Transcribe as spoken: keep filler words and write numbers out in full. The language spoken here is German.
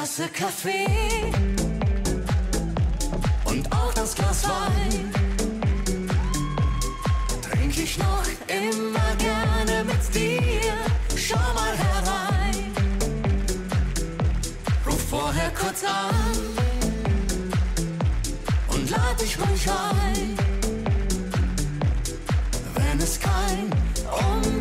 Tasse Kaffee und auch das Glas Wein trink ich noch immer gerne mit dir. Schau mal herein, ruf vorher kurz an und lad dich ruhig ein, wenn es kein um